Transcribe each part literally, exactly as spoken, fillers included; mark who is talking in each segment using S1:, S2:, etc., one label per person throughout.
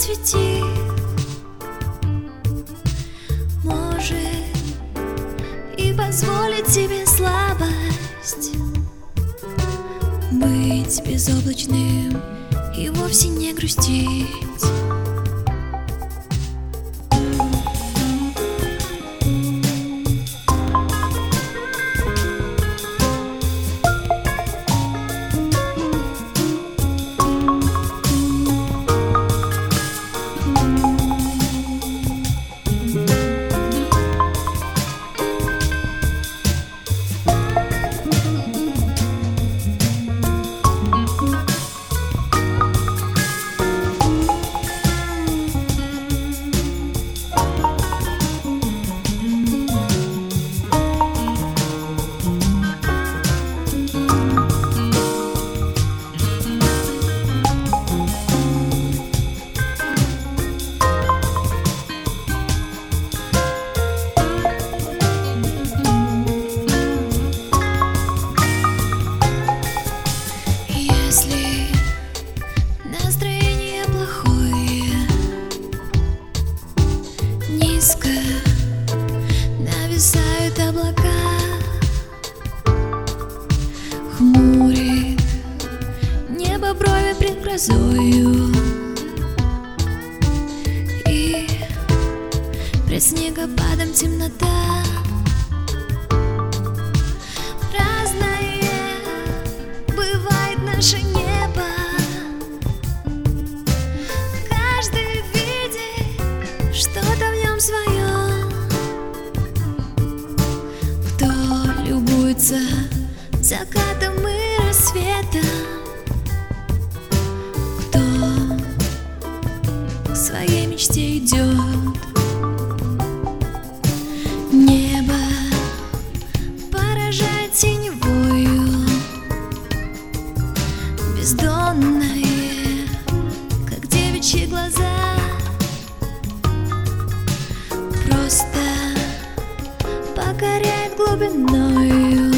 S1: посвятит. Может и позволит тебе слабость быть безоблачным и вовсе не грустить. Если настроение плохое, низко нависают облака, хмурит небо брови пред грозою, и пред снегопадом темнота. Наше небо, каждый видит что-то в нем свое. Кто любуется закатом и рассветом, кто к своей мечте идет. Небо поражает синевою, бездонное, как девичьи глаза. Просто покоряет глубиною.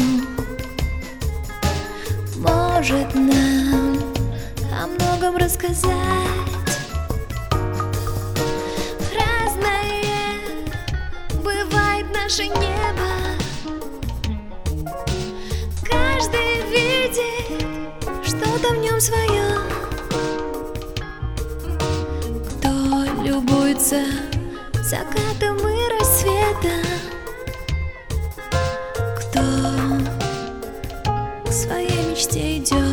S1: Может нам о многом рассказать. Разное бывает наше небо, каждый видит что-то в нем свое. Кто любуется закатом и рассветом, кто к своей мечте идет.